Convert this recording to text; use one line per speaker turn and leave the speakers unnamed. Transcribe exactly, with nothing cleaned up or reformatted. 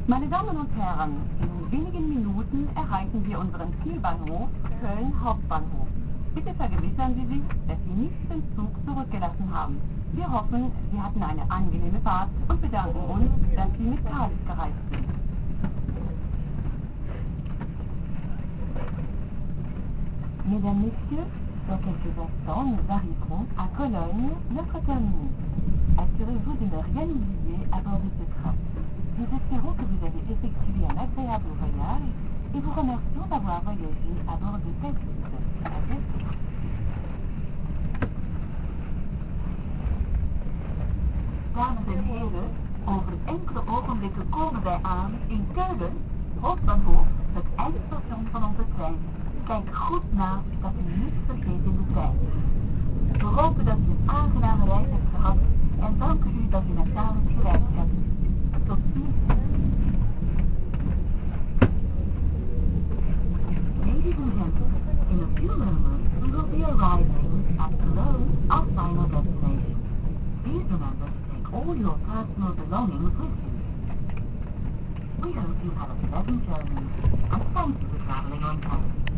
Meine Damen und Herren, in wenigen Minuten erreichen wir unseren Zielbahnhof Köln Hauptbahnhof. Bitte vergewissern Sie sich, dass Sie nicht den Zug zurückgelassen haben. Wir hoffen, Sie hatten eine angenehme Fahrt und bedanken uns, dass Sie mit Thalys gereist sind. Mesdames, Messieurs, dans quelques instants, nous arriverons à Cologne, notre terminus. Assurez-vous de ne rien oublier à bord de ce train. Nous espérons que vous avez effectué un agréable voyage et vous remercions d'avoir voyagé à bord de Thalys. À bientôt. Dames en heren, over enkele ogenblikken komen wij aan in Keulen, hoofdbahnhof, het eindstation van onze trein. Kijk goed na dat u niet vergeet in de tijd. We hopen dat u een aangename reis hebt gehad en danken u dat u met Thalys gereisd hebt. Tot ziens. Ladies and gentlemen, in a few moments we will be arriving at Cologne, our final destination. Please remember to take all your personal belongings with you. We hope you have a pleasant journey and thank you for traveling on time.